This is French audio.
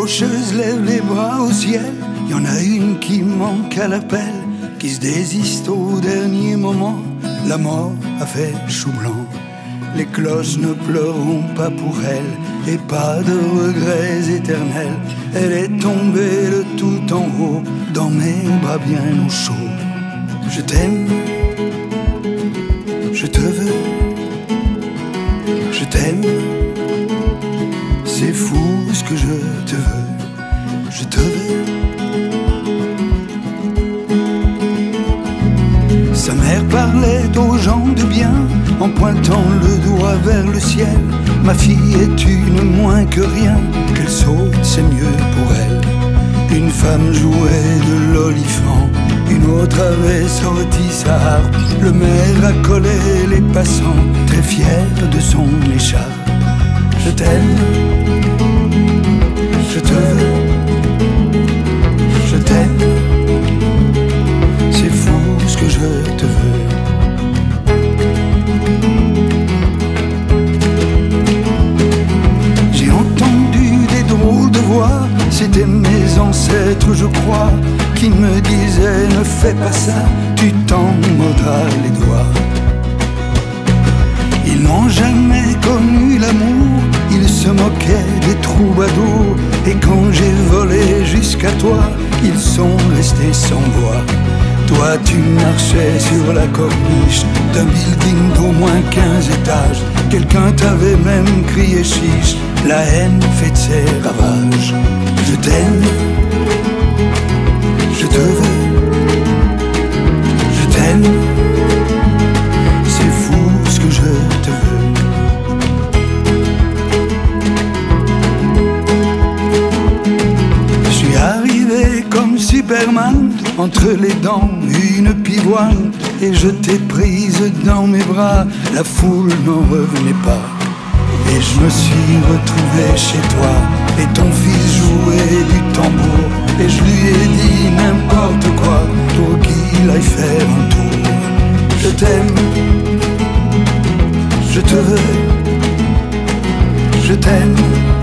faucheuse lève les bras au ciel. Y en a une qui manque à l'appel, qui se désiste au dernier moment. La mort a fait chou blanc. Les cloches ne pleureront pas pour elle, et pas de regrets éternels. Elle est tombée de tout en haut, dans mes bras bien au chaud. Je t'aime, je te veux, je t'aime. C'est fou ce que je te veux, je te veux. Sa mère parlait aux gens de bien, en pointant le doigt vers le ciel. Ma fille est une moins que rien, qu'elle saute c'est mieux pour elle. Une femme jouait de l'olifant, une autre avait sorti sa harpe. Le maire accolait les passants, très fier de son écharpe. Je t'aime, je te veux, je t'aime. C'est fou ce que je te veux. J'ai entendu des drôles de voix, c'était mes ancêtres je crois, qui me disaient ne fais pas ça, tu t'en mordras les doigts. Ils n'ont jamais connu l'amour, ils se moquaient des troubadours. Et quand j'ai volé jusqu'à toi, ils sont restés sans voix. Toi tu marchais sur la corniche d'un building d'au moins 15 étages. Quelqu'un t'avait même crié chiche, la haine fait de ses ravages. Je t'aime, je te veux, je t'aime. C'est fou ce que je te veux. Je suis arrivé comme Superman, entre les dents une pivoine, et je t'ai prise dans mes bras, la foule n'en revenait pas. Et je me suis retrouvé chez toi, et ton fils jouait du tambour. Et je lui ai dit n'importe quoi, pour qu'il aille faire un tour. Je t'aime, je te veux, je t'aime.